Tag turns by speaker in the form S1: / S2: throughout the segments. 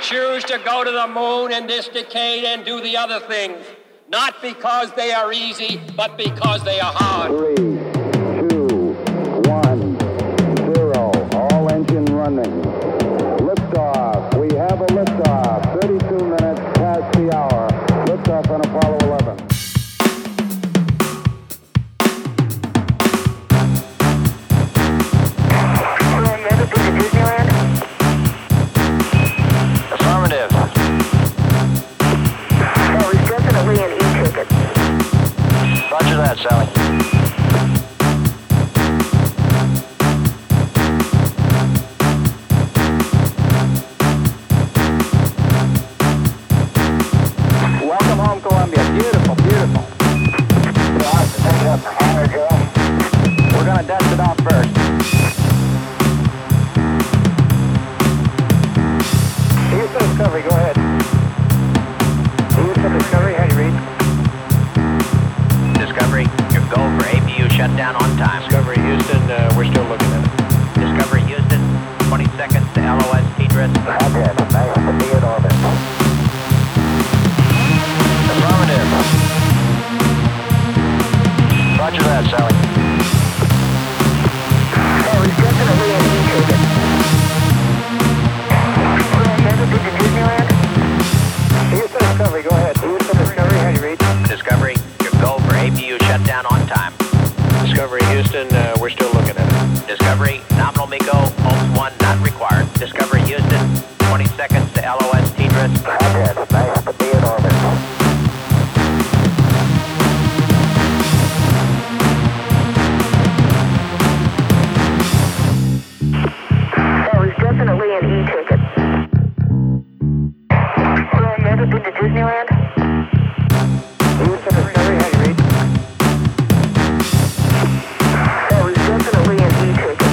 S1: choose to go to the moon in this decade and do the other things, not because they are easy, but because they are hard.
S2: 3, 2, 1, 0. All engine running. Liftoff. We have a liftoff. 32 minutes past the hour. Liftoff on Apollo 11.
S3: Affirmative.
S4: Oh, he's definitely an e-ticket.
S3: Roger that, Sally.
S5: Welcome home, Columbia. Beautiful, beautiful. We're going to dust it off first. Houston Discovery, go ahead. Houston Discovery, how do you read?
S3: Discovery, your go for APU shutdown on time.
S5: Discovery, Houston, we're still looking at it.
S3: Discovery, Houston, 20 seconds to LOS TDRS.
S5: Roger, nice to be in orbit.
S3: Affirmative. Roger that, Sally.
S4: Oh, he's definitely an e-ticket. Never been to Disneyland?
S5: Houston Discovery, go ahead. Houston Discovery, how do you read?
S3: Discovery, your go for APU shutdown on time.
S5: Discovery, Houston, we're still looking at it.
S3: Discovery, nominal MECO, OMS 1 not required. Discovery, Houston, 20 seconds to LOS TDRS.
S5: Roger, nice to be in orbit.
S4: Oh, he's definitely an e-ticket. Never been to Disneyland?
S5: Houston Discovery, how do you read?
S4: Oh, he's definitely an e-ticket.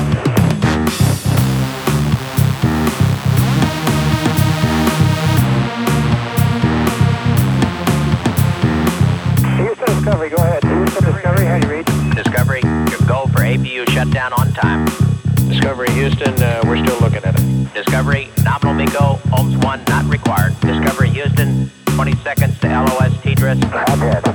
S5: Houston Discovery, go ahead. Houston Discovery, how do you read?
S3: Discovery, your go for APU shutdown on time.
S5: Discovery, Houston, we're still looking at it.
S3: Discovery, nominal MECO, OMS 1 not required. Discovery, Houston, 20 seconds to LOS TDRS.
S5: Roger,